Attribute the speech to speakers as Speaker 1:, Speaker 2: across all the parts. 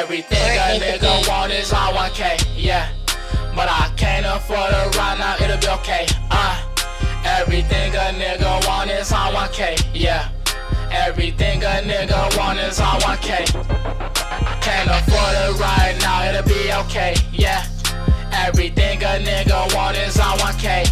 Speaker 1: Everything a nigga want is on 1K, yeah. But I can't afford it right now, it'll be okay, Everything a nigga want is on 1K, yeah. Everything a nigga want is on 1K. Can't afford it right now, it'll be okay, yeah. Everything a nigga want is on 1K.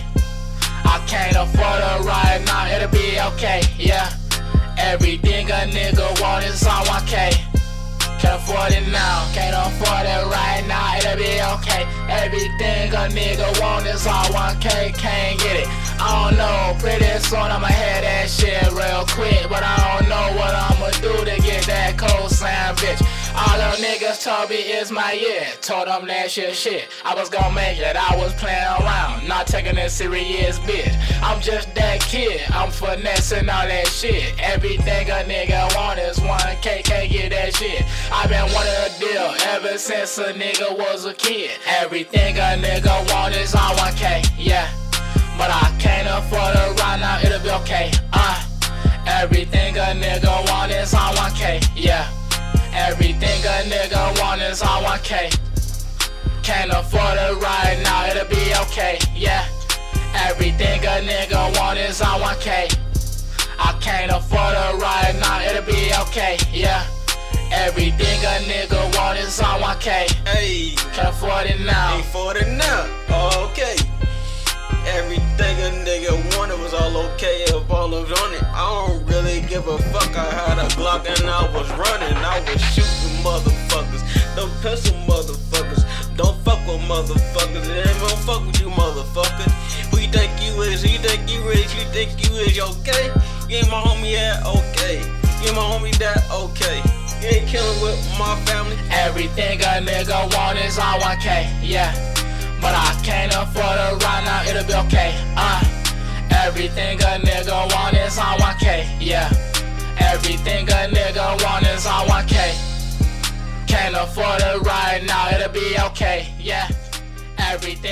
Speaker 1: I can't afford it right now, it'll be okay, yeah. Everything a nigga want is on 1K. Can't afford it now, can't afford it right now, it'll be okay. Everything a nigga want is on 1K, can't get it. I don't know, pretty soon I'ma have that shit real quick, but I don't know what I'ma do to get that cosign, bitch. All them niggas told me it's my year, told them that shit. I was gon' make it, I was playing around, not taking it serious, bitch. I'm just that kid, I'm finessing all that shit. Everything a nigga want is 1K, can't get that shit. I been wanting a deal ever since a nigga was a kid. Everything a nigga want is on 1K, yeah. But I can't afford it right now, it'll be okay, Everything a nigga want is on 1K, yeah. Everything a nigga want is on 1K. Can't afford it right now, it'll be okay, yeah. Everything a nigga want is on 1K. I can't afford it right now, it'll be okay, yeah. Everything a nigga want is on 1K.
Speaker 2: Hey,
Speaker 1: can't afford it now.
Speaker 2: Ain't afford it now, okay. Everything a nigga wanted was all okay if all of it on it. I don't really give a fuck. I had a Glock and I was running. I was shooting motherfuckers. Them pistol motherfuckers. Don't fuck with motherfuckers. They ain't gonna fuck with you motherfucker. Who you think you is? Who you think you is? You think you is okay? You ain't my homie that okay. You ain't my homie that okay. You ain't killing with my family.
Speaker 1: Everything a nigga want is on 1K, yeah. But I can't afford it right now, it'll be okay, Everything a nigga want is on 1K, yeah. Everything a nigga want is on 1K. Can't afford it right now, it'll be okay, yeah. Everything